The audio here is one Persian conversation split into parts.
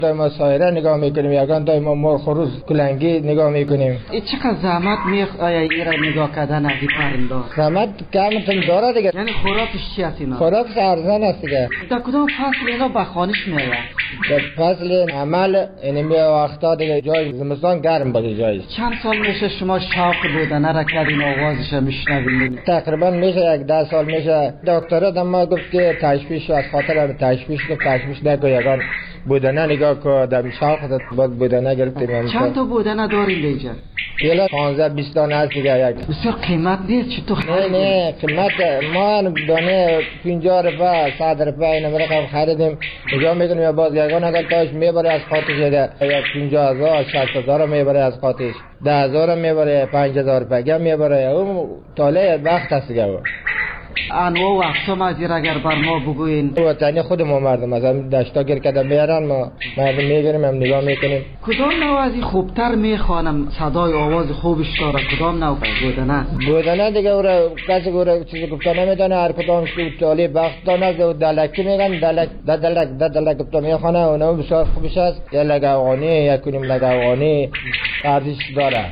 ما سایره نگاه میکنیم، یکان ما مرغ خروس کلنگی نگاه میکنیم. این چقدر زحمت میخواد ایرا نگاه کردن از این پرنده؟ زحمت کمتون داره دیگه. یعنی خوراکش چی هست اینا؟ خوراکش ارزان است دیگه. در کدام فصل اینا به خانش میره؟ در فصل عمل اینمی وقتا دیگه جای زمستان گرم باشه جایش. چند سال میشه شما شوق بودن را کردین آوازش میشنوین؟ تقریبا میشه 10 سال میشه. دکتر دم گفت که تشویش از خاطر تشویش نکو یگان بودنه نگاه که در شاخت بود بودنه گرفتیم. چند تا بودنه داریم اینجا؟ یلا 15-20 دانه هست دیگه. یک بسیار قیمت نیست چطور خریدیم؟ نه قیمت ما دانه 50 روپیه 100 روپیه اینا برای خریدیم. نگاه میکنیم یا باز یگان اگر تاش میبره از خاطش یک 50,000 60,000 میبره از خاطش، 10,000 میبره، 5,000 روپیه میبره. اون طالع وقت هست دیگه. انواع و اقسام از این اگر بر ما بگوین. وطنی خود ما مردم از هم دشتا گیر کده بیارن ما مردم میگیریم هم نگاه میکنیم. کدام نوع از این خوبتر میخوانم؟ صدای آواز خوبش داره. کدام نوع بودنه؟ بودنه دیگه اورا کسی اورا چیزی گفته نمیدانه. هر کدامش که طالی بخت دانه و دلکی میگن دلک گفته میخوانه. اونو بسیار خوبش است. یا لگوانی یا کنیم لگوانی ارزش داره.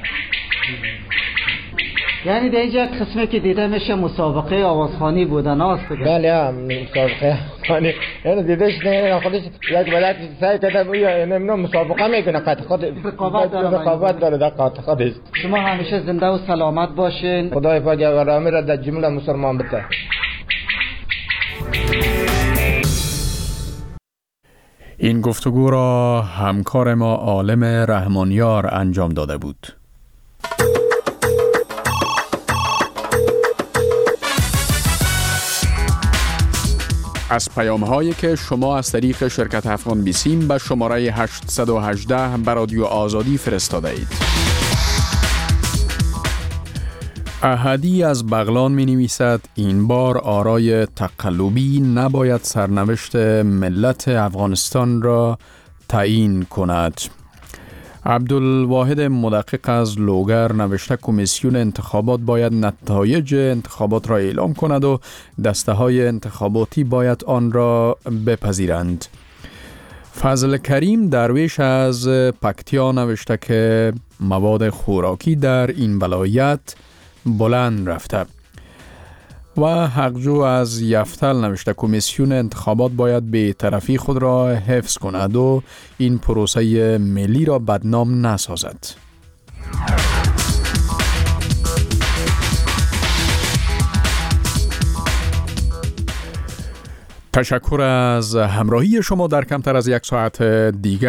یعنی در اینجا قسمه که دیده میشه مسابقه آوازخوانی بودن هست دیگه؟ بله هم مسابقه خانی. یعنی دیدهش نه خودش یک بلد سعی کرده اینو مسابقه میکنه. قط خود رقابت داره در قط خودش. شما همیشه زنده و سلامت باشین. خدای پاک آرامی را در جمله مسلمان بده. این گفتگو را همکار ما عالم رحمانیار انجام داده بود. از پیام‌هایی که شما از طریق شرکت افغان بیسیم به شماره 818 به رادیو آزادی فرستاده اید. احدی از بغلان می نویسد این بار آرای تقلبی نباید سرنوشت ملت افغانستان را تعیین کند. عبدالواحد مدقق از لوگر نوشته کمیسیون انتخابات باید نتایج انتخابات را اعلام کند و دسته های انتخاباتی باید آن را بپذیرند. فضل کریم درویش از پکتیا نوشته که مواد خوراکی در این ولایت بلند رفته. و حقجو از یفتل نوشته کمیسیون انتخابات باید به طرفی خود را حفظ کند و این پروسه ملی را بدنام نسازد. تشکر از همراهی شما در کمتر از یک ساعت دیگر.